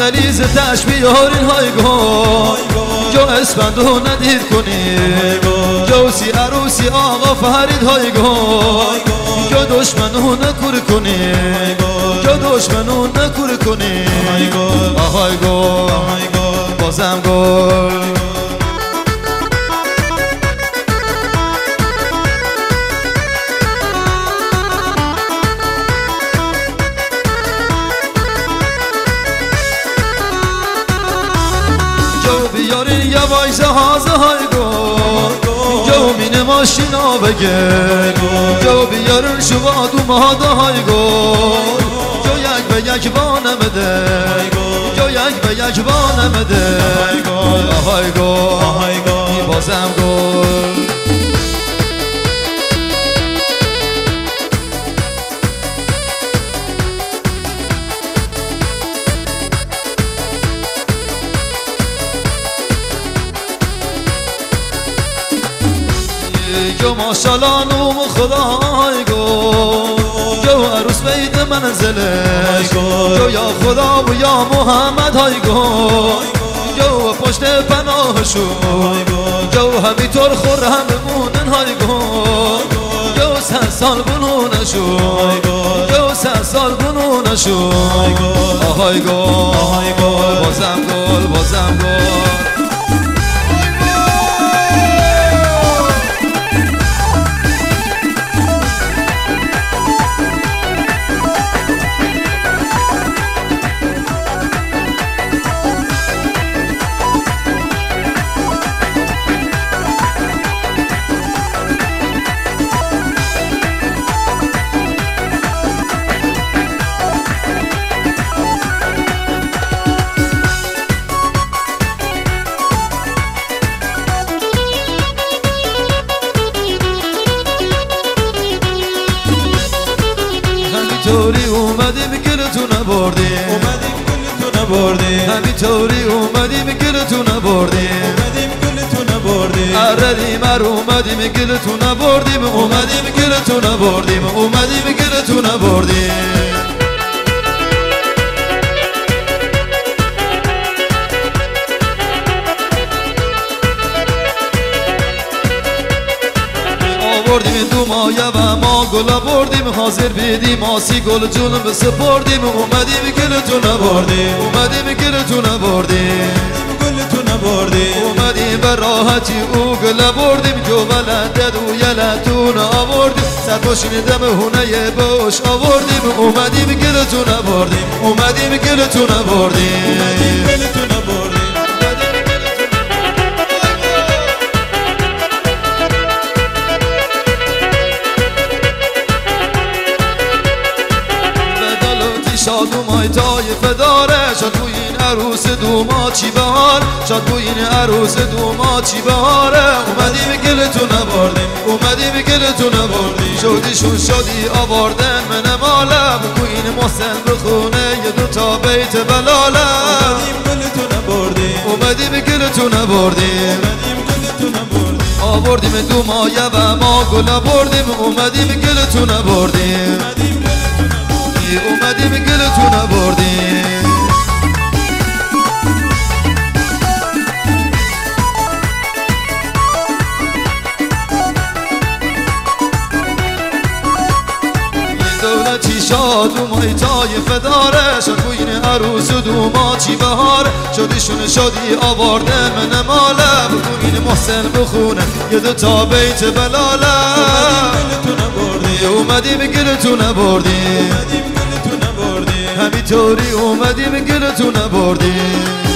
ملیز تشبیهارین های گل جو اسفندو ندید کنی جو سی عروسی آقا فرید های گل جو دشمنو نکور کنی جو دشمنو نکور کنی آهای گل بازم گل بیارین یا وایزه هازه های گل جو مین ماشینا بگه جو بیارین شما دو ماده های گل جو یک به یک بانمده جو یک به یک بانمده آهای گل بازم گل جو ماشالله نوم خدای گل جو عروس بید منزلش جو یا خدا و یا محمد های گل جو پشت پناهشون جو همینطور خورم بمونن های گل جو 100 سال بنونشون جو 100 سال بنونشون آهای گل بازم گل بازم گل طوری اومدیم گلتو نبردیم همین طوری اومدیم گلتو نبردیم اردیم اومدیم گلتو نبردیم اومدیم گلتو نبردیم اومدیم گلتو نبردیم آوردیم دو مایه و ما گل آوردیم حاضر بیدیم آسی گل جونم بسپردیم اومدیم گلتو نبردیم اومدیم گلتو نبردیم اومدیم به راحتی او گل بردیم جو بلندد و یلتون آوردیم سرباشین دم هونه باش آوردیم اومدیم گلتو نبردیم اومدیم گلتو نبردیم شاد و مایتای فداره شاد بوی این عروس دوما چی بهار شاد بوی این عروس دوما چی بهاره اومدیم گلتو نبردیم اومدیم گلتو نبردیم شادیشون شادی آوردن من مالم بوی این محسن بخونه یه دوتا بیت بلاله اومدیم گلتو نبردیم اومدیم گلتو نبردیم آوردیم دو مایه و ما گل آوردیم اومدیم گلتو نبردیم اومدیم گلتو نبردیم دولتی شاد و مایتای فداره شد بوین عروس و دوما چی بهاره شدیشون شادی آورده من ماله بوین محسن بخونه یه دوتا بیت بلاله اومدیم گلتو نبردیم همین طوری اومدیم گلتو نبردیم